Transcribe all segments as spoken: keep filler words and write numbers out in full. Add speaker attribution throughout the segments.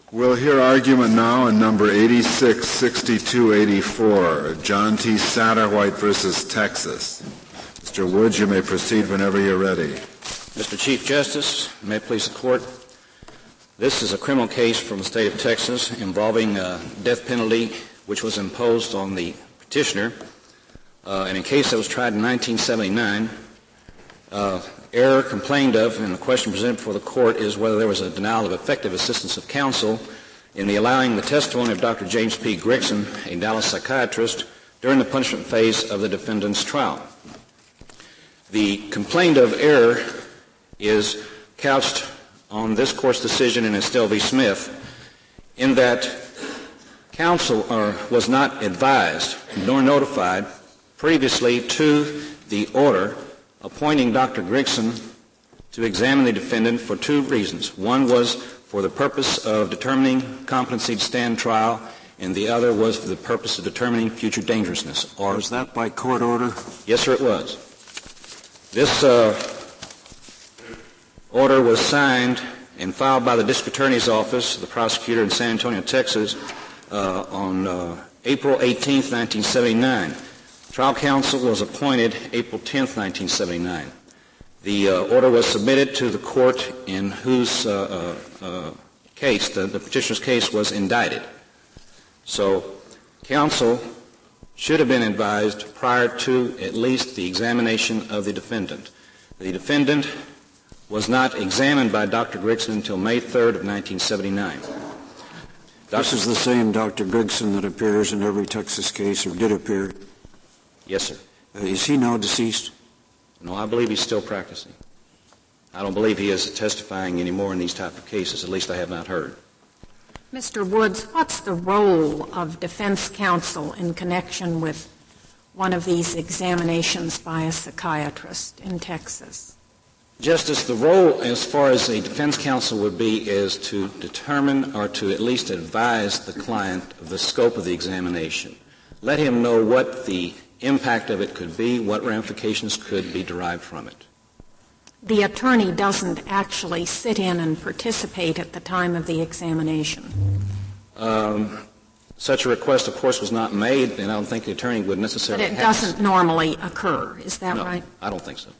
Speaker 1: We'll hear argument now in number eighty-six sixty-two eighty-four, John T. Satterwhite versus Texas. Mister Woods, you may proceed whenever you're ready.
Speaker 2: Mister Chief Justice, may it please the Court, this is a criminal case from the state of Texas involving a death penalty which was imposed on the petitioner uh, in a case that was tried in nineteen seventy-nine. Uh, error complained of, and the question presented before the Court is whether there was a denial of effective assistance of counsel in the allowing the testimony of Doctor James P. Grigson, a Dallas psychiatrist, during the punishment phase of the defendant's trial. The complaint of error is couched on this Court's decision in Estelle v. Smith in that counsel uh, was not advised nor notified previously to the order appointing Doctor Grigson to examine the defendant for two reasons. One was for the purpose of determining competency to stand trial, and the other was for the purpose of determining future dangerousness.
Speaker 3: Or was that by court order?
Speaker 2: Yes, sir, it was. This uh, order was signed and filed by the District Attorney's Office, the prosecutor in San Antonio, Texas, uh, on uh, April eighteenth, nineteen seventy-nine. Trial counsel was appointed April tenth, nineteen seventy-nine. The uh, order was submitted to the court in whose uh, uh, uh, case, the, the petitioner's case, was indicted. So counsel should have been advised prior to at least the examination of the defendant. The defendant was not examined by Doctor Grigson until May third of nineteen seventy-nine.
Speaker 3: This is the same Doctor Grigson that appears in every Texas case, or did appear.
Speaker 2: Yes, sir.
Speaker 3: Uh, is he now deceased?
Speaker 2: No, I believe he's still practicing. I don't believe he is testifying anymore in these type of cases. At least I have not heard.
Speaker 4: Mister Woods, what's the role of defense counsel in connection with one of these examinations by a psychiatrist in Texas?
Speaker 2: Justice, the role as far as a defense counsel would be is to determine or to at least advise the client of the scope of the examination. Let him know what the impact of it could be, what ramifications could be derived from it.
Speaker 4: The attorney doesn't actually sit in and participate at the time of the examination.
Speaker 2: Um, such a request, of course, was not made, and I don't think the attorney would necessarily
Speaker 4: But it
Speaker 2: have
Speaker 4: doesn't
Speaker 2: to.
Speaker 4: normally occur. Is that
Speaker 2: no,
Speaker 4: right?
Speaker 2: I don't think so.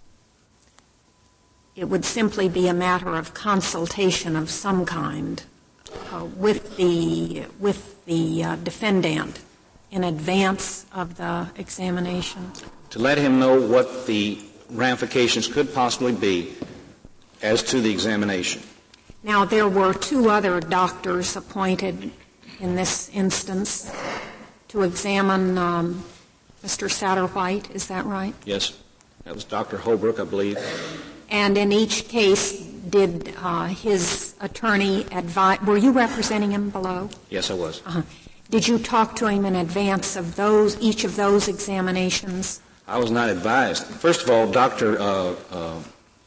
Speaker 4: It would simply be a matter of consultation of some kind uh, with the with the uh, defendant in advance of the examination?
Speaker 2: To let him know what the ramifications could possibly be as to the examination.
Speaker 4: Now, there were two other doctors appointed in this instance to examine um, Mister Satterwhite. Is that right?
Speaker 2: Yes. That was Doctor Holbrook, I believe.
Speaker 4: And in each case, did uh, his attorney advise — were you representing him below?
Speaker 2: Yes, I was.
Speaker 4: Uh-huh. Did you talk to him in advance of those, each of those examinations?
Speaker 2: I was not advised. First of all, Doctor Uh, uh,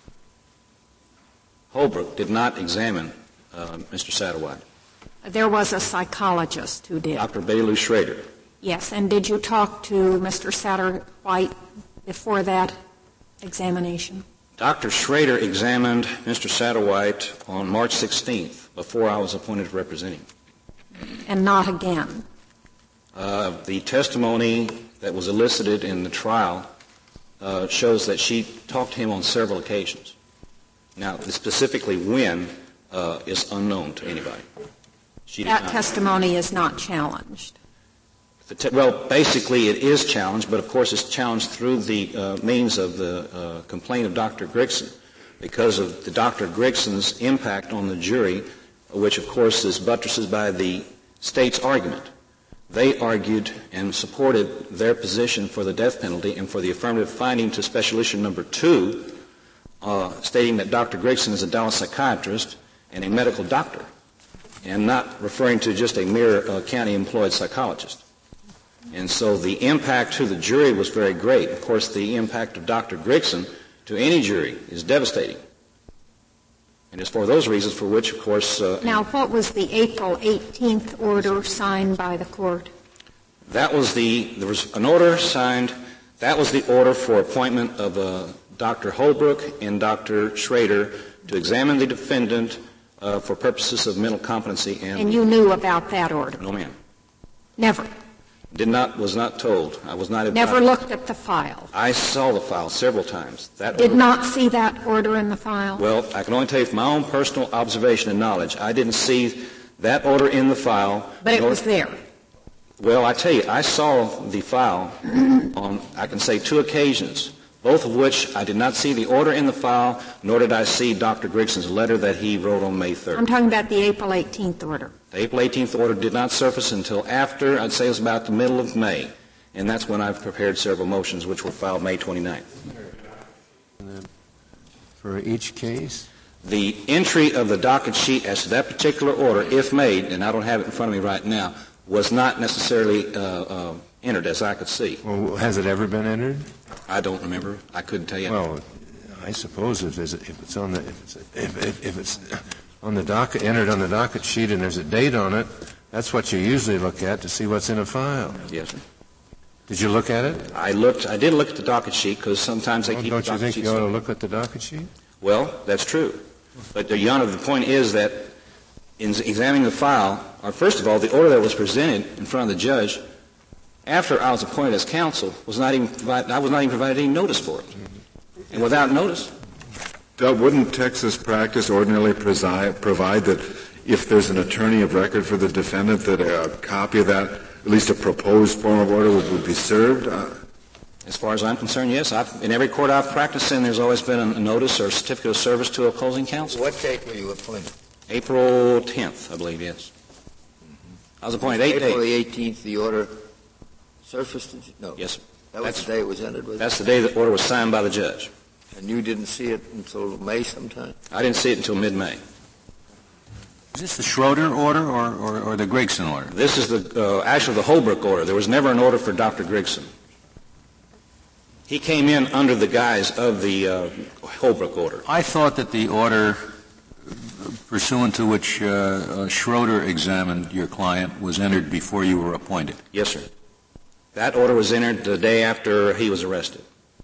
Speaker 2: Holbrook did not examine uh, Mister Satterwhite.
Speaker 4: There was a psychologist who did.
Speaker 2: Doctor Betty Lou Schrader.
Speaker 4: Yes, and did you talk to Mister Satterwhite before that examination?
Speaker 2: Doctor Schrader examined Mister Satterwhite on March sixteenth, before I was appointed to represent him.
Speaker 4: And not again?
Speaker 2: Uh, the testimony that was elicited in the trial uh, shows that she talked to him on several occasions. Now, specifically when uh, is unknown to anybody. She did
Speaker 4: that
Speaker 2: not.
Speaker 4: testimony is not challenged.
Speaker 2: The te- well, basically it is challenged, but of course it's challenged through the uh, means of the uh, complaint of Doctor Grigson because of the Doctor Grigson's impact on the jury, which of course is buttresses by the state's argument. They argued and supported their position for the death penalty and for the affirmative finding to special issue number two, uh, stating that Doctor Grigson is a Dallas psychiatrist and a medical doctor, and not referring to just a mere uh, county-employed psychologist. And so the impact to the jury was very great. Of course, the impact of Doctor Grigson to any jury is devastating. And it's for those reasons for which, of course... Uh,
Speaker 4: now, what was the April eighteenth order signed by the court?
Speaker 2: That was the... There was an order signed. That was the order for appointment of uh, Doctor Holbrook and Doctor Schrader to examine the defendant uh, for purposes of mental competency. And,
Speaker 4: and you knew about that order?
Speaker 2: No, ma'am.
Speaker 4: Never?
Speaker 2: Did not, was not told. I was not advised.
Speaker 4: Never looked at the file?
Speaker 2: I saw the file several times. That
Speaker 4: Did
Speaker 2: order,
Speaker 4: not see that order in the file?
Speaker 2: Well, I can only tell you from my own personal observation and knowledge, I didn't see that order in the file.
Speaker 4: But it
Speaker 2: nor,
Speaker 4: was there?
Speaker 2: Well, I tell you, I saw the file on, I can say, two occasions, both of which I did not see the order in the file, nor did I see Doctor Grigson's letter that he wrote on May third.
Speaker 4: I'm talking about the April eighteenth order.
Speaker 2: The April eighteenth order did not surface until after, I'd say it was about the middle of May, and that's when I've prepared several motions which were filed May twenty-ninth.
Speaker 5: For each case?
Speaker 2: The entry of the docket sheet as to that particular order, if made, and I don't have it in front of me right now, was not necessarily uh, uh, entered as I could see.
Speaker 5: Well, has it ever been entered?
Speaker 2: I don't remember. I couldn't tell you.
Speaker 5: Well, I suppose if, there's a, if it's on the if it's, if, if, if it's on the docket entered on the docket sheet and there's a date on it, that's what you usually look at to see what's in a file.
Speaker 2: Yes, sir.
Speaker 5: Did you look at it?
Speaker 2: I looked. I did look at the docket sheet because sometimes they
Speaker 5: well,
Speaker 2: keep
Speaker 5: don't
Speaker 2: the docket
Speaker 5: you think
Speaker 2: sheet.
Speaker 5: you ought to
Speaker 2: somewhere.
Speaker 5: look at the docket sheet?
Speaker 2: Well, that's true. But, Your Honor, the point is that in examining the file, or first of all, the order that was presented in front of the judge after I was appointed as counsel was not even provided, I was not even provided any notice for it. And without notice.
Speaker 1: Wouldn't Texas practice ordinarily preside, provide that if there's an attorney of record for the defendant that a copy of that, at least a proposed form of order, would, would be served? Uh,
Speaker 2: As far as I'm concerned, yes. I've, in every court I've practiced in, there's always been a notice or a certificate of service to opposing counsel.
Speaker 6: What date were you appointed?
Speaker 2: April tenth, I believe, yes. Mm-hmm. I was appointed eight days.
Speaker 6: April the eighteenth, the order surfaced? No.
Speaker 2: Yes, sir.
Speaker 6: That was
Speaker 2: that's,
Speaker 6: the day it was entered, was
Speaker 2: That's
Speaker 6: it?
Speaker 2: the day the order was signed by the judge.
Speaker 6: And you didn't see it until May sometime?
Speaker 2: I didn't see it until mid-May.
Speaker 7: Is this the Schroeder order or, or, or the Grigson order?
Speaker 2: This is the uh, actually the Holbrook order. There was never an order for Doctor Grigson. He came in under the guise of the uh, Holbrook order.
Speaker 7: I thought that the order pursuant to which uh, uh, Schroeder examined your client was entered before you were appointed.
Speaker 2: Yes, sir. That order was entered the day after he was arrested.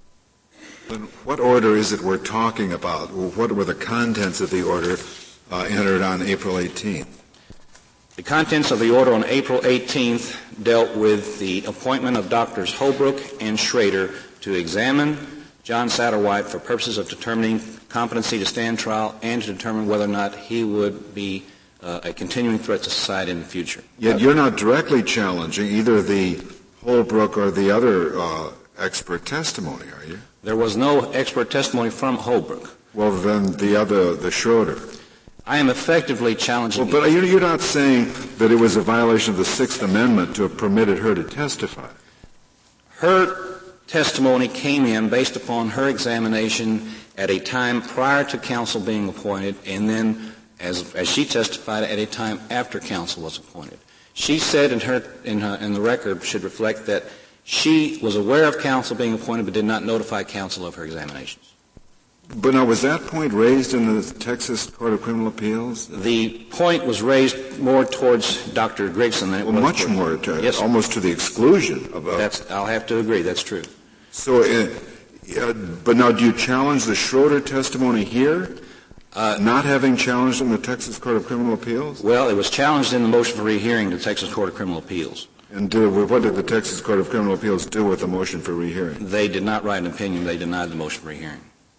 Speaker 1: What order is it we're talking about? What were the contents of the order uh, entered on April eighteenth?
Speaker 2: The contents of the order on April eighteenth dealt with the appointment of Doctors Holbrook and Schrader to examine John Satterwhite for purposes of determining competency to stand trial and to determine whether or not he would be uh, a continuing threat to society in the future.
Speaker 1: Yet you're not directly challenging either the Holbrook or the other uh, expert testimony, are you?
Speaker 2: There was no expert testimony from Holbrook.
Speaker 1: Well, then the other, the Schroeder.
Speaker 2: I am effectively challenging.
Speaker 1: Well, but you're not saying that it was a violation of the Sixth Amendment to have permitted her to testify.
Speaker 2: Her testimony came in based upon her examination at a time prior to counsel being appointed, and then, as, as she testified, at a time after counsel was appointed. She said in her, in her, in the record should reflect that she was aware of counsel being appointed but did not notify counsel of her examinations.
Speaker 1: But now, was that point raised in the Texas Court of Criminal Appeals?
Speaker 2: The point was raised more towards Doctor Grigson than it
Speaker 1: well,
Speaker 2: was
Speaker 1: much
Speaker 2: towards,
Speaker 1: more, to,
Speaker 2: yes,
Speaker 1: almost to the exclusion of. Uh,
Speaker 2: that's, I'll have to agree. That's true.
Speaker 1: So, uh, uh, but now, do you challenge the Schroeder testimony here, uh, not having challenged in the Texas Court of Criminal Appeals?
Speaker 2: Well, it was challenged in the motion for rehearing to the Texas Court of Criminal Appeals.
Speaker 1: And do, what did the Texas Court of Criminal Appeals do with the motion for rehearing?
Speaker 2: They did not write an opinion. They denied the motion for rehearing.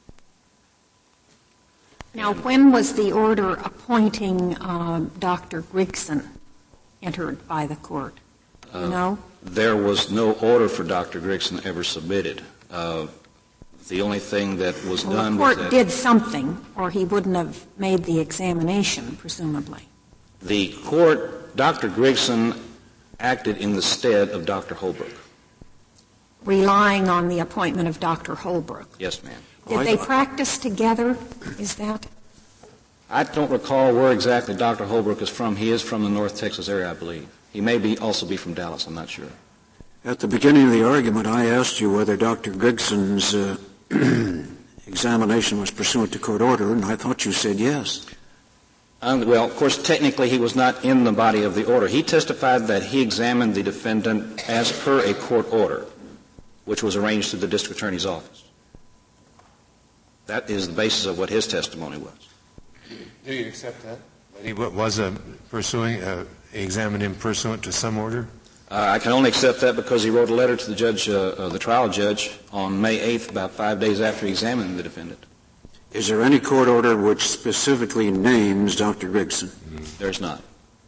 Speaker 4: Now, when was the order appointing uh, Doctor Grigson entered by the court? Do you
Speaker 2: Uh,
Speaker 4: know?
Speaker 2: There was no order for Doctor Grigson ever submitted. Uh, the only thing that was
Speaker 4: Well,
Speaker 2: done
Speaker 4: the
Speaker 2: was
Speaker 4: court
Speaker 2: that
Speaker 4: did something, or he wouldn't have made the examination, presumably.
Speaker 2: the court, Doctor Grigson, acted in the stead of Doctor Holbrook.
Speaker 4: Relying on the appointment of Doctor Holbrook.
Speaker 2: Yes, ma'am.
Speaker 4: Did they practice together? Is that?
Speaker 2: I don't recall where exactly Doctor Holbrook is from. He is from the North Texas area, I believe. He may be also be from Dallas. I'm not sure.
Speaker 3: At the beginning of the argument, I asked you whether Doctor Grigson's uh, examination was pursuant to court order, and I thought you said yes.
Speaker 2: Um, well, of course, technically he was not in the body of the order. He testified that he examined the defendant as per a court order, which was arranged through the district attorney's office. That is the basis of what his testimony was.
Speaker 5: Do you accept that? That he was uh, pursuing, uh, examined him pursuant to some order?
Speaker 2: Uh, I can only accept that because he wrote a letter to the judge, uh, uh, the trial judge, on May eighth, about five days after he examined the defendant.
Speaker 3: Is there any court order which specifically names Doctor Grigson?
Speaker 2: Mm-hmm. There's not.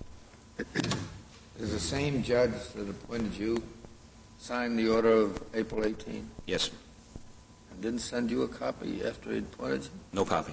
Speaker 6: Is the same judge that appointed you signed the order of April eighteenth?
Speaker 2: Yes, sir.
Speaker 6: And didn't send you a copy after he appointed you?
Speaker 2: No copy.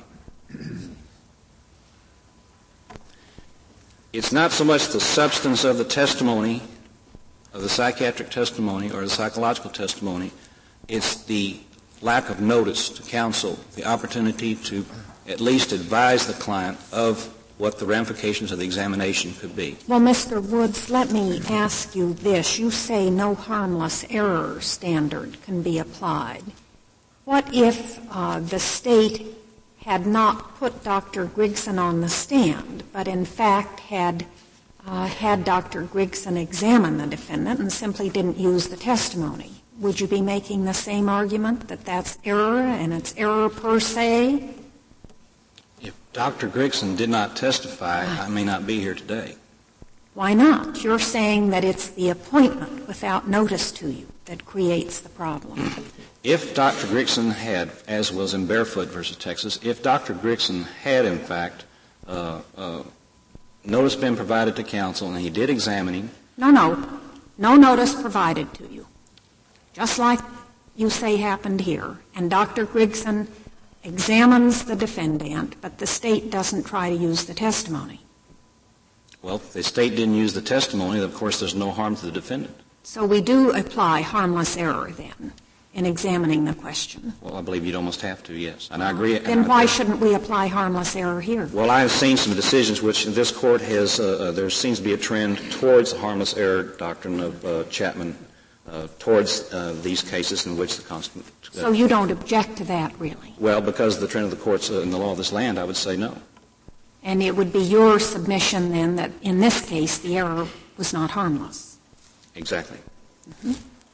Speaker 2: It's not so much the substance of the testimony, of the psychiatric testimony or the psychological testimony, it's the lack of notice to counsel, the opportunity to at least advise the client of what the ramifications of the examination could be.
Speaker 4: Well, Mister Woods, let me ask you this. You say no harmless error standard can be applied. What if uh, the state had not put Doctor Grigson on the stand, but in fact had uh, had Doctor Grigson examine the defendant and simply didn't use the testimony? Would you be making the same argument that that's error and it's error per se?
Speaker 2: If Doctor Grigson did not testify, I may not be here today.
Speaker 4: Why not? You're saying that it's the appointment without notice to you that creates the problem.
Speaker 2: If Doctor Grigson had, as was in Barefoot versus Texas, if Doctor Grigson had, in fact, uh, uh, notice been provided to counsel and he did examine him.
Speaker 4: No, no. No notice provided to you. Just like you say happened here. And Doctor Grigson examines the defendant, but the state doesn't try to use the testimony.
Speaker 2: Well, if the state didn't use the testimony, of course there's no harm to the defendant.
Speaker 4: So we do apply harmless error then in examining the question.
Speaker 2: Well, I believe you'd almost have to, yes. And I agree.
Speaker 4: Then why shouldn't we apply harmless error here?
Speaker 2: Well, I have seen some decisions which this Court has, uh, uh, there seems to be a trend towards the harmless error doctrine of uh, Chapman uh, towards uh, these cases in which the Constitution. Uh,
Speaker 4: so you don't object to that, really?
Speaker 2: Well, because of the trend of the courts uh, in the law of this land, I would say no.
Speaker 4: And it would be your submission, then, that in this case the error was not harmless.
Speaker 2: Exactly.
Speaker 4: Mm-hmm.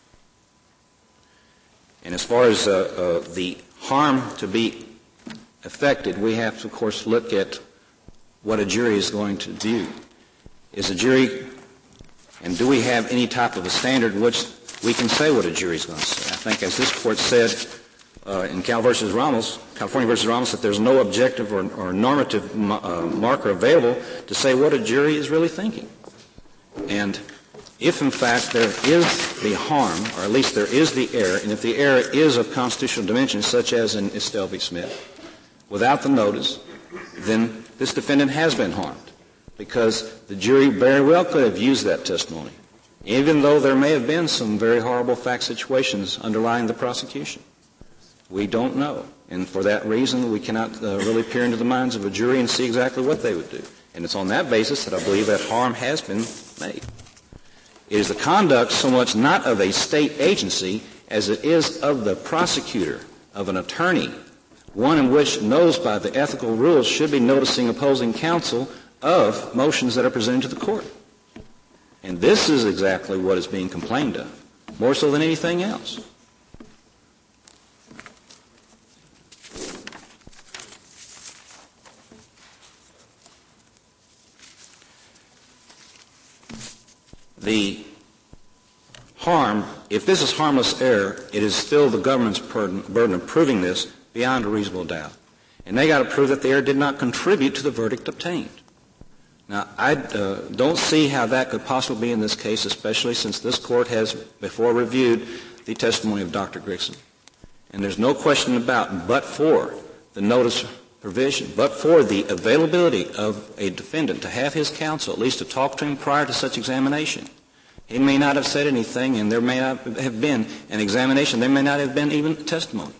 Speaker 2: And as far as uh, uh, the harm to be affected, we have to, of course, look at what a jury is going to do. Is a jury, and do we have any type of a standard in which we can say what a jury is going to say? I think, as this Court said uh, in Cal versus Ramos, California versus Ramos, that there's no objective or, or normative m- uh, marker available to say what a jury is really thinking. And if, in fact, there is the harm, or at least there is the error, and if the error is of constitutional dimension, such as in Estelle v. Smith, without the notice, then this defendant has been harmed, because the jury very well could have used that testimony, even though there may have been some very horrible fact situations underlying the prosecution. We don't know, and for that reason, we cannot uh, really peer into the minds of a jury and see exactly what they would do. And it's on that basis that I believe that harm has been made. It is the conduct so much not of a state agency as it is of the prosecutor, of an attorney, one in which knows by the ethical rules should be noticing opposing counsel of motions that are presented to the court. And this is exactly what is being complained of, more so than anything else. The harm, if this is harmless error, it is still the government's burden, burden of proving this beyond a reasonable doubt. And they got to prove that the error did not contribute to the verdict obtained. Now, I uh, don't see how that could possibly be in this case, especially since this Court has before reviewed the testimony of Doctor Grigson. And there's no question about, but for the notice provision, but for the availability of a defendant to have his counsel, at least to talk to him prior to such examination. He may not have said anything, and there may not have been an examination. There may not have been even testimony.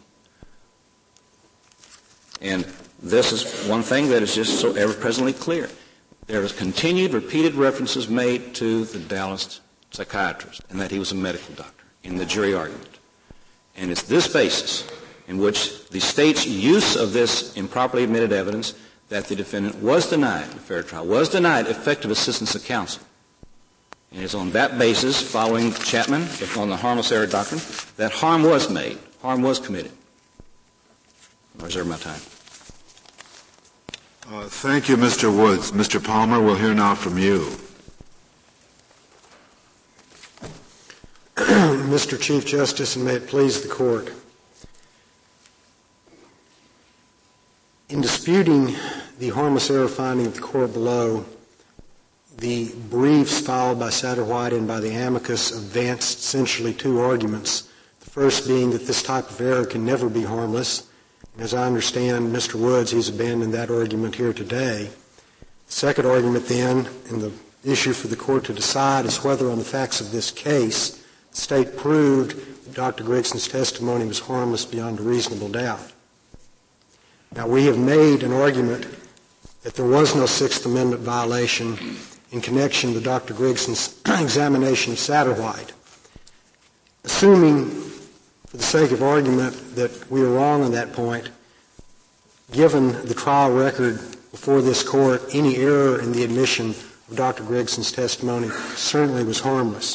Speaker 2: And this is one thing that is just so ever-presently clear. There is continued, repeated references made to the Dallas psychiatrist and that he was a medical doctor in the jury argument. And it's this basis in which the state's use of this improperly admitted evidence that the defendant was denied a fair trial, was denied effective assistance of counsel. And it's on that basis, following Chapman, on the harmless error doctrine, that harm was made, harm was committed. I reserve my time.
Speaker 1: Uh, thank you, Mister Woods. Mister Palmer, we'll hear now from you.
Speaker 8: Mister Chief Justice, and may it please the Court, in disputing the harmless error finding of the Court below, the briefs filed by Satterwhite and by the amicus advanced essentially two arguments. The first being that this type of error can never be harmless. And as I understand Mister Woods, he's abandoned that argument here today. The second argument then, and the issue for the Court to decide, is whether on the facts of this case the State proved that Doctor Grigson's testimony was harmless beyond a reasonable doubt. Now, we have made an argument that there was no Sixth Amendment violation in connection with Doctor Grigson's examination of Satterwhite. Assuming, for the sake of argument, that we are wrong on that point, given the trial record before this Court, any error in the admission of Doctor Grigson's testimony certainly was harmless.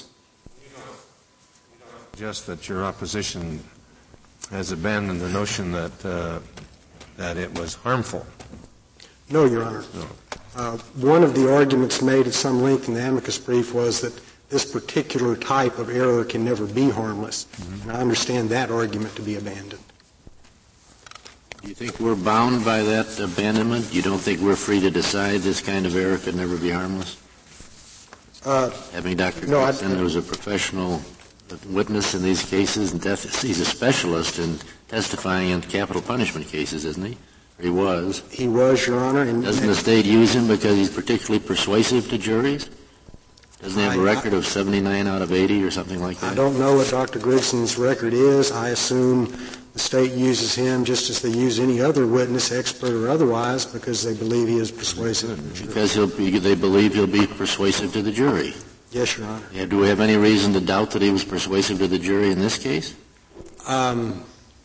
Speaker 5: Just that your opposition has abandoned the notion that uh, that it was harmful.
Speaker 8: No, Your Honor.
Speaker 5: No.
Speaker 8: Uh, one of the arguments made at some length in the amicus brief was that this particular type of error can never be harmless. Mm-hmm. And I understand that argument to be abandoned.
Speaker 9: Do you think we're bound by that abandonment? You don't think we're free to decide this kind of error could never be harmless?
Speaker 8: Uh,
Speaker 9: Having Doctor
Speaker 8: No,
Speaker 9: Grigson, who's a professional witness in these cases, and death, he's a specialist in testifying in capital punishment cases, isn't he? Or he was.
Speaker 8: He was, Your Honor. And
Speaker 9: Doesn't the State use him because he's particularly persuasive to juries? Doesn't he have a record of seventy-nine out of eighty or something like that?
Speaker 8: I don't know what Doctor Grigson's record is. I assume the State uses him just as they use any other witness, expert or otherwise, because they believe he is persuasive.
Speaker 9: Because he'll be, they believe he'll be persuasive to the jury.
Speaker 8: Yes, Your Honor.
Speaker 9: Yeah, do we have any reason to doubt that he was persuasive to the jury in this case?
Speaker 8: Um,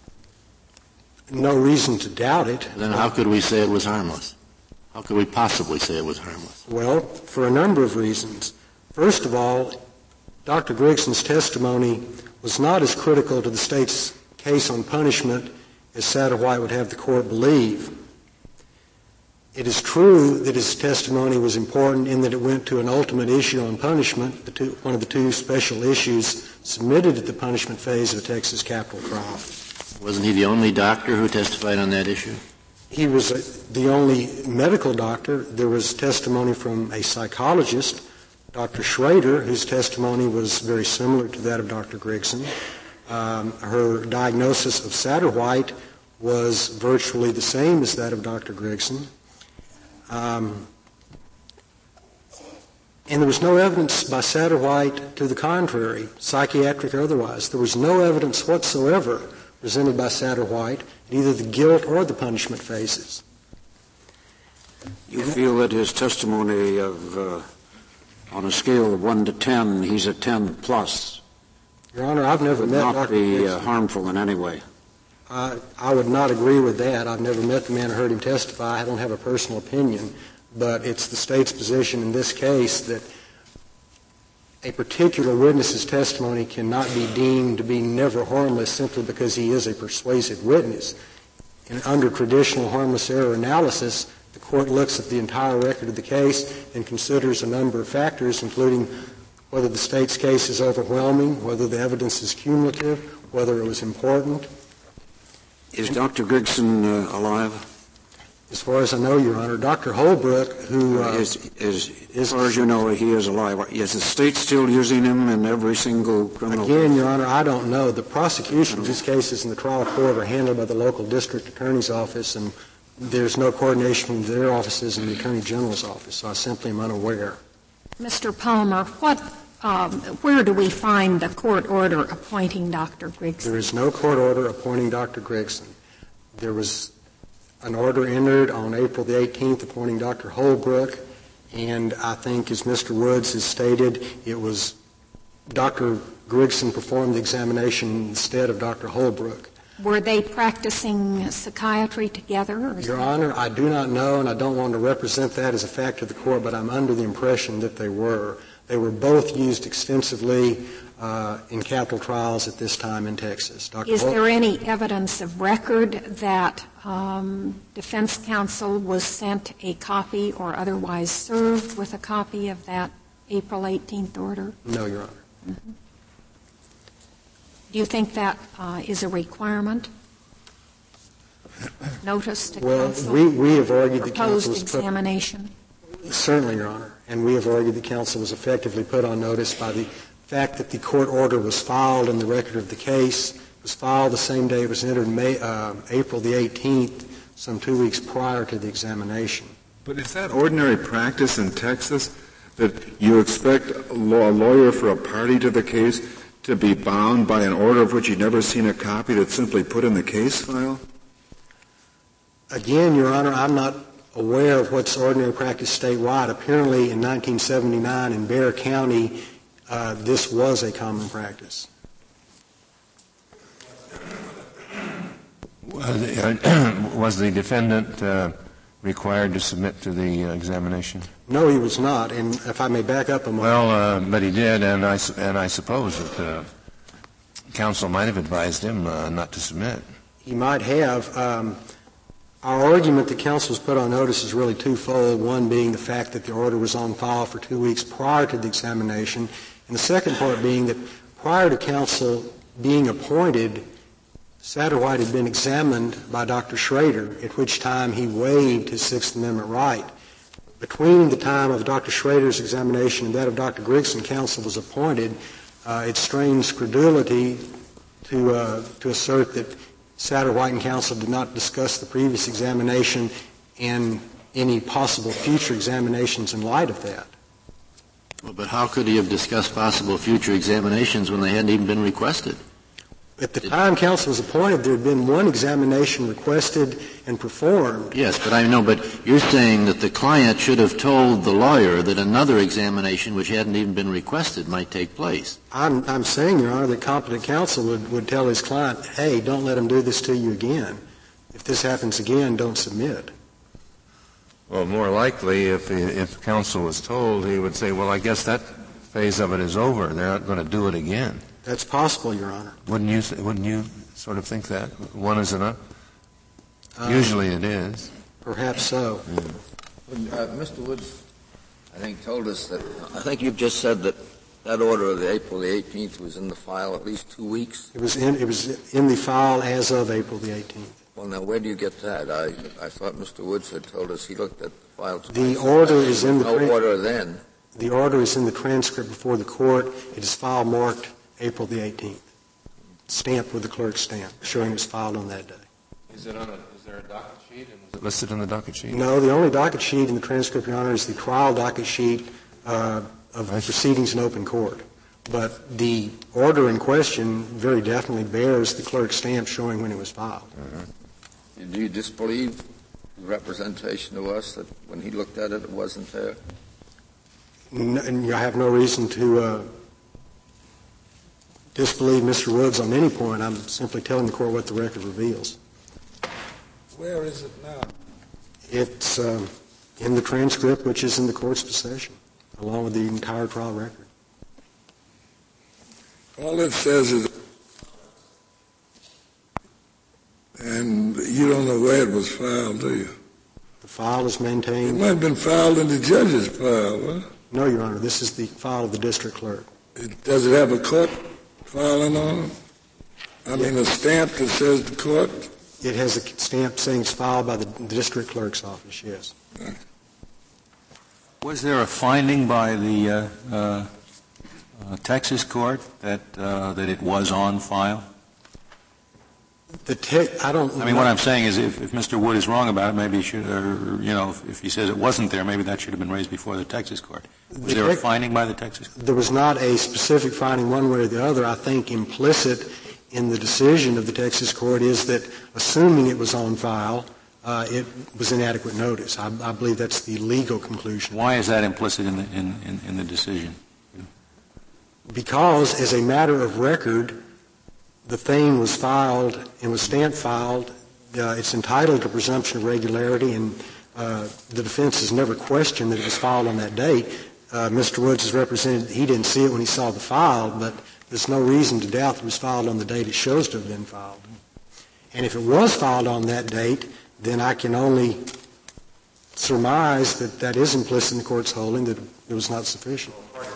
Speaker 8: no reason to doubt it.
Speaker 9: Then how could we say it was harmless? How could we possibly say it was harmless?
Speaker 8: Well, for a number of reasons. First of all, Doctor Grigson's testimony was not as critical to the State's case on punishment as Satterwhite would have the Court believe. It is true that his testimony was important in that it went to an ultimate issue on punishment, the two, one of the two special issues submitted at the punishment phase of the Texas capital trial.
Speaker 9: Wasn't he the only doctor who testified on that issue?
Speaker 8: He was a, the only medical doctor. There was testimony from a psychologist, Doctor Schrader, whose testimony was very similar to that of Doctor Grigson. Um, her diagnosis of Satterwhite was virtually the same as that of Doctor Grigson. Um, and there was no evidence by Satterwhite to the contrary, psychiatric or otherwise. There was no evidence whatsoever presented by Satterwhite in either the guilt or the punishment phases.
Speaker 3: You feel that his testimony of, uh, on a scale of one to ten, he's a ten plus.
Speaker 8: Your Honor, I've never
Speaker 3: would
Speaker 8: met
Speaker 3: not
Speaker 8: Doctor
Speaker 3: be
Speaker 8: Grigson.
Speaker 3: uh, harmful in any way.
Speaker 8: I, I would not agree with that. I've never met the man or heard him testify. I don't have a personal opinion. But it's the State's position in this case that a particular witness's testimony cannot be deemed to be never harmless simply because he is a persuasive witness. And under traditional harmless error analysis, the Court looks at the entire record of the case and considers a number of factors, including whether the State's case is overwhelming, whether the evidence is cumulative, whether it was important.
Speaker 3: Is Doctor Grigson uh, alive?
Speaker 8: As far as I know, Your Honor, Doctor Holbrook, who uh,
Speaker 3: is, is, as far as you know, he is alive. Is the State still using him in every single criminal
Speaker 8: Again,
Speaker 3: case?
Speaker 8: Your Honor, I don't know. The prosecution of these cases in the trial court are handled by the local district attorney's office, and there's no coordination with their offices and the Attorney General's office, so I simply am unaware.
Speaker 4: Mister Palmer, what, um, where do we find the court order appointing Doctor Grigson?
Speaker 8: There is no court order appointing Doctor Grigson. There was an order entered on April the eighteenth appointing Doctor Holbrook, and I think, as Mister Woods has stated, it was Doctor Grigson performed the examination instead of Doctor Holbrook.
Speaker 4: Were they practicing psychiatry together? Or
Speaker 8: Your Honor, I do not know, and I don't want to represent that as a fact of the Court, but I'm under the impression that they were. They were both used extensively uh, in capital trials at this time in Texas. Doctor
Speaker 4: Is
Speaker 8: Holt?
Speaker 4: there any evidence of record that um, defense counsel was sent a copy or otherwise served with a copy of that April eighteenth order?
Speaker 8: No, Your Honor.
Speaker 4: Mm-hmm. Do you think that uh, is a requirement? Notice to
Speaker 8: well,
Speaker 4: counsel?
Speaker 8: we, we have argued that
Speaker 4: proposed
Speaker 8: counsel was
Speaker 4: examination?
Speaker 8: Put, certainly, Your Honor. And we have argued that counsel was effectively put on notice by the fact that the court order was filed in the record of the case. It was filed the same day it was entered, May, uh, April the eighteenth, some two weeks prior to the examination.
Speaker 1: But is that ordinary practice in Texas, that you expect a lawyer for a party to the case to be bound by an order of which you've never seen a copy that's simply put in the case file?
Speaker 8: Again, Your Honor, I'm not aware of what's ordinary practice statewide. Apparently, in nineteen seventy-nine in Bexar County, uh, this was a common practice.
Speaker 5: Was the defendant uh, required to submit to the uh, examination?
Speaker 8: No, he was not. And if I may back up a moment.
Speaker 5: Well, uh, but he did, and I, and I suppose that uh, counsel might have advised him uh, not to submit.
Speaker 8: He might have. Um, Our argument that counsel was put on notice is really twofold, one being the fact that the order was on file for two weeks prior to the examination, and the second part being that prior to counsel being appointed, Satterwhite had been examined by Doctor Schrader, at which time he waived his Sixth Amendment right. Between the time of Doctor Schrader's examination and that of Doctor Grigson, counsel was appointed. Uh, it strains credulity to, uh, to assert that Satterwhite and counsel did not discuss the previous examination and any possible future examinations in light of that.
Speaker 9: Well, but how could he have discussed possible future examinations when they hadn't even been requested?
Speaker 8: At the time counsel was appointed, there had been one examination requested and performed.
Speaker 9: Yes, but I know, but you're saying that the client should have told the lawyer that another examination which hadn't even been requested might take place.
Speaker 8: I'm, I'm saying, Your Honor, that competent counsel would, would tell his client, hey, don't let him do this to you again. If this happens again, don't submit.
Speaker 5: Well, more likely, if he, if counsel was told, he would say, well, I guess that phase of it is over. They're not going to do it again.
Speaker 8: That's possible, Your Honor.
Speaker 5: Wouldn't you, wouldn't you sort of think that? One is enough?
Speaker 8: Um,
Speaker 5: Usually it is.
Speaker 8: Perhaps so.
Speaker 5: Yeah.
Speaker 6: Uh, Mister Woods, I think, told us that, I think you've just said that that order of the April the eighteenth was in the file at least two weeks.
Speaker 8: It was in, it was in the file as of April the eighteenth.
Speaker 6: Well, now, where do you get that? I, I thought Mister Woods had told us he looked at the file twice.
Speaker 8: The order is in the
Speaker 6: no
Speaker 8: tra-
Speaker 6: order then.
Speaker 8: The order is in the transcript before the court. It is file marked April the eighteenth, stamped with the clerk's stamp, showing it was filed on that day.
Speaker 5: Is it on a, is there a docket sheet? And was it listed on the docket sheet?
Speaker 8: No, the only docket sheet in the transcript, Your Honor, is the trial docket sheet uh, of proceedings in open court. But the order in question very definitely bears the clerk's stamp showing when it was filed.
Speaker 5: Uh-huh.
Speaker 6: Do you disbelieve the representation to us that when he looked at it, it wasn't there?
Speaker 8: N- and I have no reason to uh, disbelieve Mister Woods on any point. I'm simply telling the court what the record reveals.
Speaker 6: Where is it now?
Speaker 8: It's um, in the transcript, which is in the court's possession, along with the entire trial record.
Speaker 10: All it says is, and you don't know where it was filed, do you?
Speaker 8: The file is
Speaker 10: It
Speaker 8: maintained.
Speaker 10: might have been filed in the judge's file, huh?
Speaker 8: No, Your Honor, this is the file of the district clerk.
Speaker 10: It, does it have a court filing on it? I mean, a stamp that says the court?
Speaker 8: It has a stamp saying it's filed by the district clerk's office, yes.
Speaker 7: Was there a finding by the uh, uh, uh, Texas court that uh, that it was on file?
Speaker 8: The te- I don't.
Speaker 7: I mean, what I'm saying is, if, if Mister Wood is wrong about it, maybe he should, or you know, if, if he says it wasn't there, maybe that should have been raised before the Texas court. Was
Speaker 8: the
Speaker 7: there a
Speaker 8: te-
Speaker 7: finding by the Texas court?
Speaker 8: There was not a specific finding one way or the other. I think implicit in the decision of the Texas court is that, assuming it was on file, uh, it was inadequate notice. I, I believe that's the legal conclusion.
Speaker 7: Why is that implicit in the in, in, in the decision?
Speaker 8: Because, as a matter of record, the thing was filed and was stamp filed. Uh, it's entitled to presumption of regularity, and uh, the defense has never questioned that it was filed on that date. Uh, Mister Woods has represented he didn't see it when he saw the file, but there's no reason to doubt that it was filed on the date it shows to have been filed. And if it was filed on that date, then I can only surmise that that is implicit in the court's holding that it was not sufficient.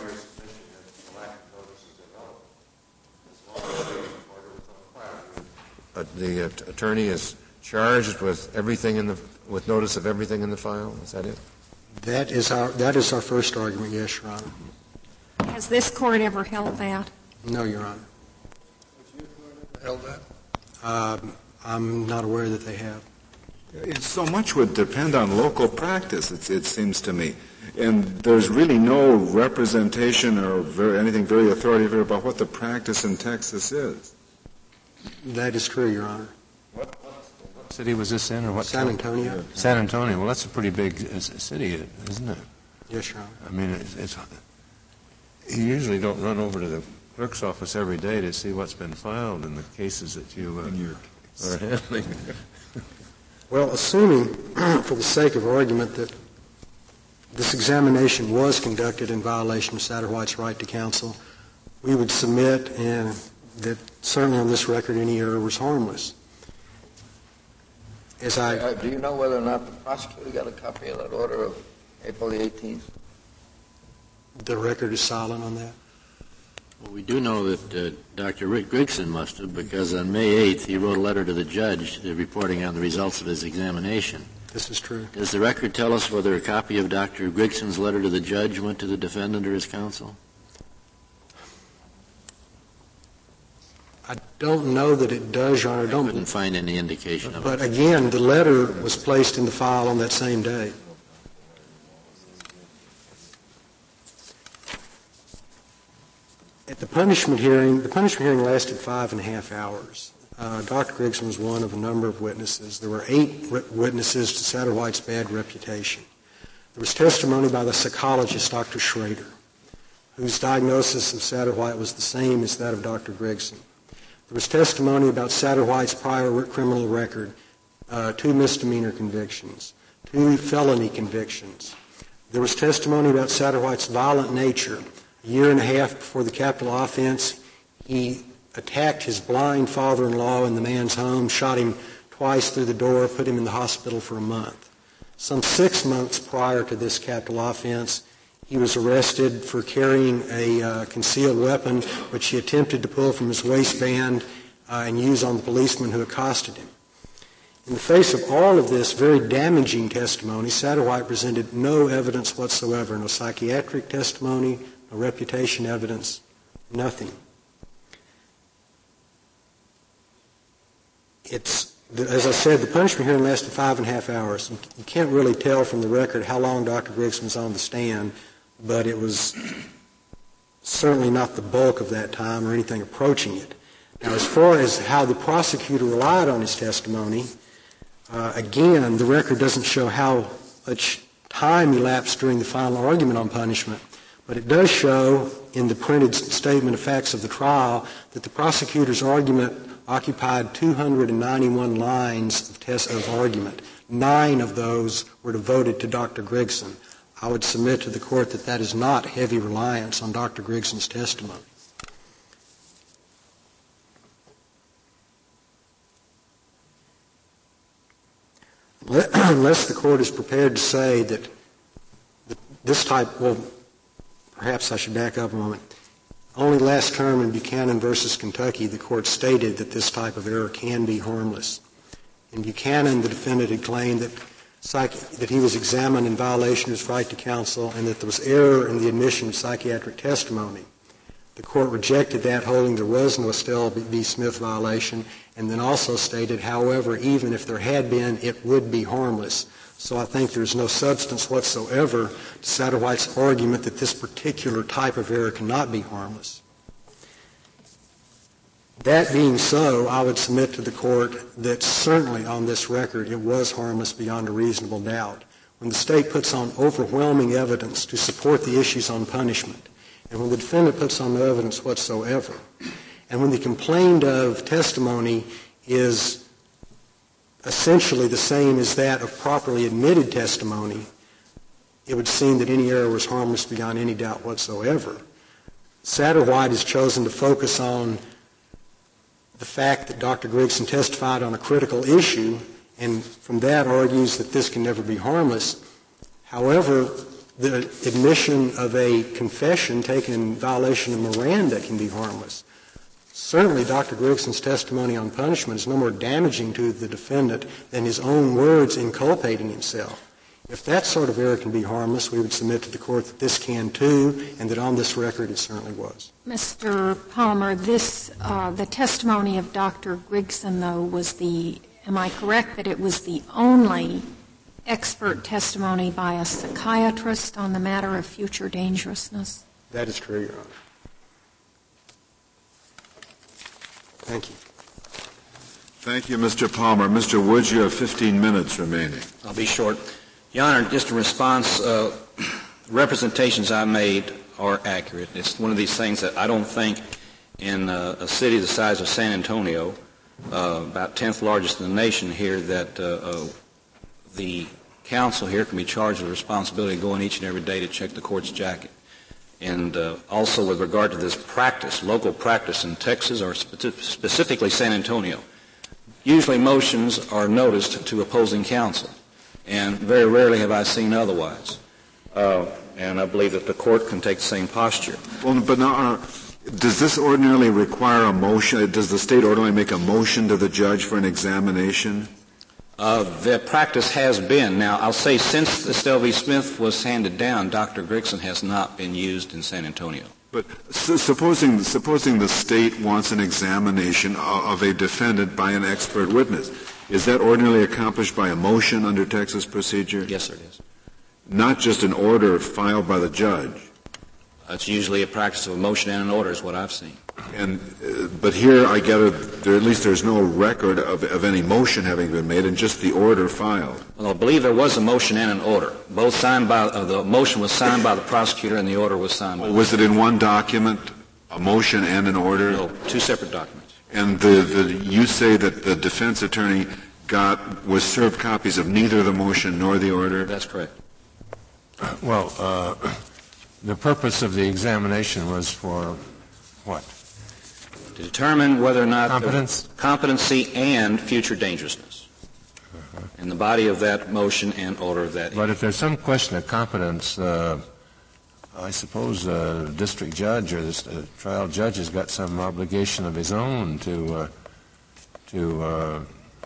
Speaker 5: Uh, the uh, attorney is charged with everything in the with notice of everything in the file. Is that it?
Speaker 8: That is our that is our first argument, yes, Your Honor.
Speaker 4: Has this court ever held that?
Speaker 8: No, Your Honor.
Speaker 10: Has your court held that?
Speaker 8: Um, I'm not aware that they have.
Speaker 1: It so much would depend on local practice, it, it seems to me. And there's really no representation or very, anything very authoritative about what the practice in Texas is.
Speaker 8: That is true, Your Honor.
Speaker 5: What, what city was this in, or what?
Speaker 8: San Antonio.
Speaker 5: San Antonio. Well, that's a pretty big uh, city, isn't it?
Speaker 8: Yes, Your Honor.
Speaker 5: I mean, it's, it's you usually don't run over to the clerk's office every day to see what's been filed in the cases that you uh, are handling.
Speaker 8: Well, assuming, for the sake of argument, that this examination was conducted in violation of Satterwhite's right to counsel, we would submit and that certainly on this record any error was harmless. As I
Speaker 6: uh, do you know whether or not the prosecutor got a copy of that order of April the eighteenth?
Speaker 8: The record is silent on that.
Speaker 9: Well, we do know that uh, Doctor Rick Grigson must have, because on May eighth he wrote a letter to the judge uh, reporting on the results of his examination.
Speaker 8: This is true.
Speaker 9: Does the record tell us whether a copy of Doctor Grigson's letter to the judge went to the defendant or his counsel?
Speaker 8: I don't know that it does, Your Honor. I don't,
Speaker 9: couldn't find any indication of
Speaker 8: but
Speaker 9: it.
Speaker 8: But again, the letter was placed in the file on that same day. At the punishment hearing, the punishment hearing lasted five and a half hours. Uh, Doctor Grigson was one of a number of witnesses. There were eight re- witnesses to Satterwhite's bad reputation. There was testimony by the psychologist, Doctor Schrader, whose diagnosis of Satterwhite was the same as that of Doctor Grigson. There was testimony about Satterwhite's prior criminal record, uh, two misdemeanor convictions, two felony convictions. There was testimony about Satterwhite's violent nature. A year and a half before the capital offense, he attacked his blind father-in-law in the man's home, shot him twice through the door, put him in the hospital for a month. Some six months prior to this capital offense, he was arrested for carrying a uh, concealed weapon, which he attempted to pull from his waistband uh, and use on the policeman who accosted him. In the face of all of this very damaging testimony, Satterwhite presented no evidence whatsoever, no psychiatric testimony, no reputation evidence, nothing. It's, as I said, the punishment hearing lasted five and a half hours. You can't really tell from the record how long Doctor Grigson was on the stand, but it was certainly not the bulk of that time or anything approaching it. Now, as far as how the prosecutor relied on his testimony, uh, again, the record doesn't show how much time elapsed during the final argument on punishment, but it does show in the printed statement of facts of the trial that the prosecutor's argument occupied two hundred ninety-one lines of, test, of argument. Nine of those were devoted to Doctor Grigson. I would submit to the Court that that is not heavy reliance on Doctor Grigson's testimony. Unless the Court is prepared to say that this type, well, perhaps I should back up a moment. Only last term in Buchanan versus Kentucky, the Court stated that this type of error can be harmless. In Buchanan, the defendant had claimed that, psych- that he was examined in violation of his right to counsel and that there was error in the admission of psychiatric testimony. The Court rejected that, holding there was no Estelle v. Smith violation, and then also stated, however, even if there had been, it would be harmless. So I think there's no substance whatsoever to Satterwhite's argument that this particular type of error cannot be harmless. That being so, I would submit to the Court that certainly on this record it was harmless beyond a reasonable doubt. When the State puts on overwhelming evidence to support the issues on punishment, and when the defendant puts on no evidence whatsoever, and when the complained of testimony is essentially the same as that of properly admitted testimony, it would seem that any error was harmless beyond any doubt whatsoever. Satterwhite has chosen to focus on the fact that Doctor Grigson testified on a critical issue, and from that argues that this can never be harmless. However, the admission of a confession taken in violation of Miranda can be harmless. Certainly, Doctor Grigson's testimony on punishment is no more damaging to the defendant than his own words inculpating himself. If that sort of error can be harmless, we would submit to the Court that this can too, and that on this record it certainly was.
Speaker 4: Mister Palmer, this, uh, the testimony of Doctor Grigson, though, was the, am I correct that it was the only expert testimony by a psychiatrist on the matter of future dangerousness?
Speaker 8: That is true, Your Honor. Thank you.
Speaker 1: Thank you, Mister Palmer. Mister Woods, you have fifteen minutes remaining.
Speaker 2: I'll be short. Your Honor, just in response, uh, representations I made are accurate. It's one of these things that I don't think in uh, a city the size of San Antonio, uh, about tenth largest in the nation here, that uh, uh, the counsel here can be charged with the responsibility of going each and every day to check the court's jacket. And uh, also with regard to this practice, local practice in Texas, or spe- specifically San Antonio, usually motions are noticed to opposing counsel, and very rarely have I seen otherwise. Uh, and I believe that the court can take the same posture.
Speaker 1: Well, but now, uh, does this ordinarily require a motion? Does the state ordinarily make a motion to the judge for an examination?
Speaker 2: Uh, the practice has been. Now, I'll say since Estelle v. Smith was handed down, Doctor Grigson has not been used in San Antonio.
Speaker 1: But su- supposing supposing the state wants an examination of a defendant by an expert witness, is that ordinarily accomplished by a motion under Texas procedure?
Speaker 2: Yes, sir, it is.
Speaker 1: Not just an order filed by the judge.
Speaker 2: It's usually a practice of a motion and an order is what I've seen.
Speaker 1: And uh, but here I gather there, at least there's no record of, of any motion having been made, and just the order filed.
Speaker 2: Well, I believe there was a motion and an order. Both signed by uh, the motion was signed by the prosecutor, and the order was signed by.
Speaker 1: Was it in one document, a motion and an order?
Speaker 2: No, two separate documents.
Speaker 1: And the, the you say that the defense attorney got was served copies of neither the motion nor the order?
Speaker 2: That's correct.
Speaker 5: Well, uh, the purpose of the examination was for what?
Speaker 2: To determine whether or not
Speaker 5: competence,
Speaker 2: competency and future dangerousness, uh-huh. in the body of that motion and order of that.
Speaker 5: But if there's some question of competence, uh, I suppose a district judge or this uh, trial judge has got some obligation of his own to uh, to uh,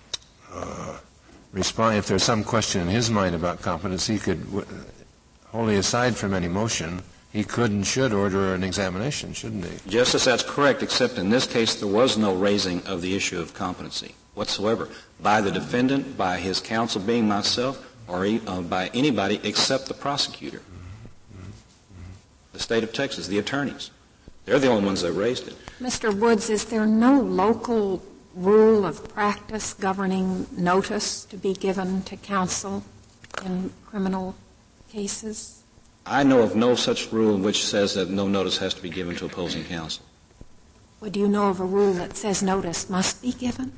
Speaker 5: uh, respond. If there's some question in his mind about competence, he could, w- wholly aside from any motion, he could and should order an examination, shouldn't he?
Speaker 2: Justice, that's correct, except in this case there was no raising of the issue of competency whatsoever by the defendant, by his counsel being myself, or uh, by anybody except the prosecutor. The state of Texas, the attorneys. They're the only ones that raised it.
Speaker 4: Mister Woods, is there no local rule of practice governing notice to be given to counsel in criminal cases?
Speaker 2: I know of no such rule which says that no notice has to be given to opposing counsel.
Speaker 4: Well, do you know of a rule that says notice must be given?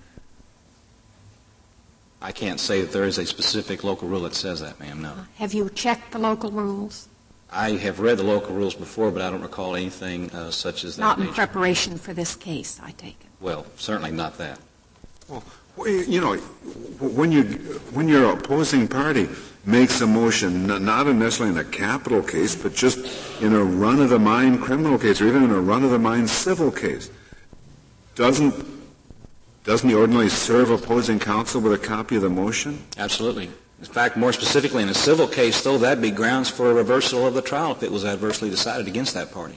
Speaker 2: I can't say that there is a specific local rule that says that, ma'am, no.
Speaker 4: Uh, have you checked the local rules?
Speaker 2: I have read the local rules before, but I don't recall anything uh, such as that.
Speaker 4: Not in
Speaker 2: nature.
Speaker 4: preparation for this case, I take it.
Speaker 2: Well, certainly not that.
Speaker 1: Well, you know, when you when your opposing party makes a motion, not necessarily in a capital case, but just in a run-of-the-mine criminal case, or even in a run-of-the-mine civil case, doesn't doesn't he ordinarily serve opposing counsel with a copy of the motion?
Speaker 2: Absolutely. In fact, more specifically, in a civil case, though, that'd be grounds for a reversal of the trial if it was adversely decided against that party.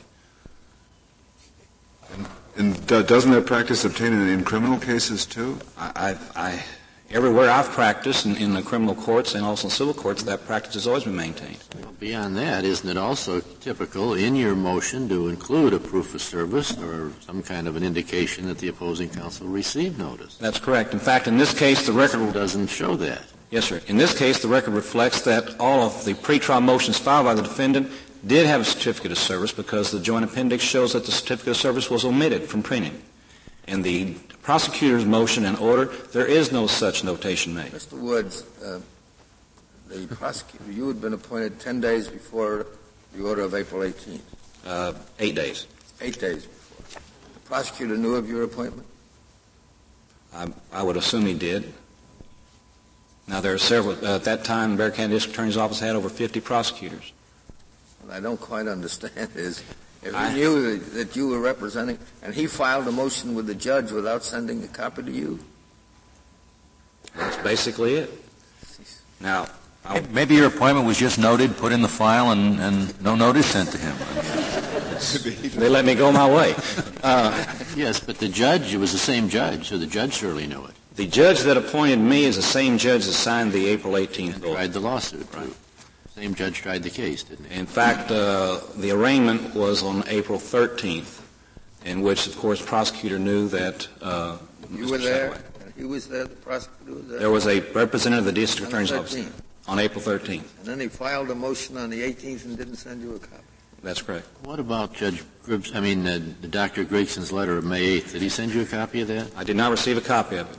Speaker 1: And, and uh, doesn't that practice obtain in, in criminal cases, too?
Speaker 2: I, I, I, everywhere I've practiced, in, in the criminal courts and also in civil courts, that practice has always been maintained.
Speaker 9: Well, beyond that, isn't it also typical in your motion to include a proof of service or some kind of an indication that the opposing counsel received notice?
Speaker 2: That's correct. In fact, in this case, the record
Speaker 9: doesn't show that.
Speaker 2: Yes, sir. In this case, the record reflects that all of the pretrial motions filed by the defendant did have a certificate of service because the joint appendix shows that the certificate of service was omitted from printing. In the prosecutor's motion and order, there is no such notation made.
Speaker 6: Mister Woods, uh, the prosecutor, you had been appointed ten days before the order of April eighteenth.
Speaker 2: Uh, eight days.
Speaker 6: Eight days before. The prosecutor knew of your appointment?
Speaker 2: I, I would assume he did. Now, there are several. Uh, at that time, Bexar County District Attorney's Office had over fifty prosecutors.
Speaker 6: What I don't quite understand is if he
Speaker 2: I,
Speaker 6: knew that, that you were representing, and he filed a motion with the judge without sending a copy to you?
Speaker 2: That's basically it. Now, I'll,
Speaker 7: maybe your appointment was just noted, put in the file, and, and no notice sent to him.
Speaker 2: They let me go my way. Uh,
Speaker 9: yes, but the judge, it was the same judge, so the judge surely knew it.
Speaker 2: The judge that appointed me is the same judge that signed the April eighteenth
Speaker 9: and
Speaker 2: order.
Speaker 9: Tried the lawsuit,
Speaker 2: right?
Speaker 9: Too. Same judge tried the case, didn't he?
Speaker 2: In fact, uh, the arraignment was on April thirteenth, in which, of course, the prosecutor knew that. Uh,
Speaker 6: you were there. He was there. The prosecutor was there.
Speaker 2: There was a representative of the district attorney's office on April thirteenth.
Speaker 6: And then he filed a motion on the eighteenth and didn't send you a copy.
Speaker 2: That's correct.
Speaker 9: What about Judge Gribbs, I mean, uh, Doctor Gregson's letter of May eighth? Did he send you a copy of that?
Speaker 2: I did not receive a copy of it.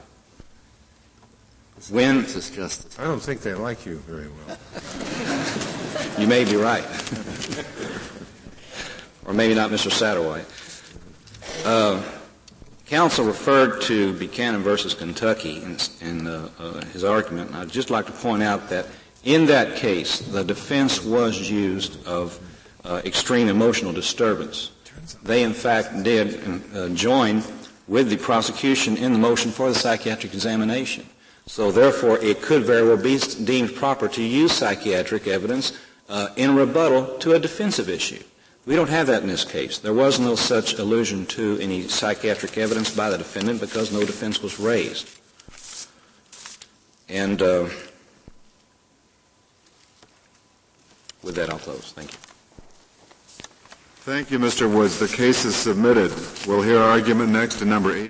Speaker 2: When
Speaker 9: Texas Justice.
Speaker 5: I don't think they like you very well.
Speaker 2: You may be right. Or maybe not Mister Satterwhite. Uh, counsel referred to Buchanan versus Kentucky in, in uh, uh, his argument. And I'd just like to point out that in that case, the defense was used of uh, extreme emotional disturbance. They, in fact, did uh, join with the prosecution in the motion for the psychiatric examination. So, therefore, it could very well be deemed proper to use psychiatric evidence uh, in rebuttal to a defensive issue. We don't have that in this case. There was no such allusion to any psychiatric evidence by the defendant because no defense was raised. And uh, with that, I'll close. Thank you.
Speaker 1: Thank you, Mister Woods. The case is submitted. We'll hear argument next to number eight.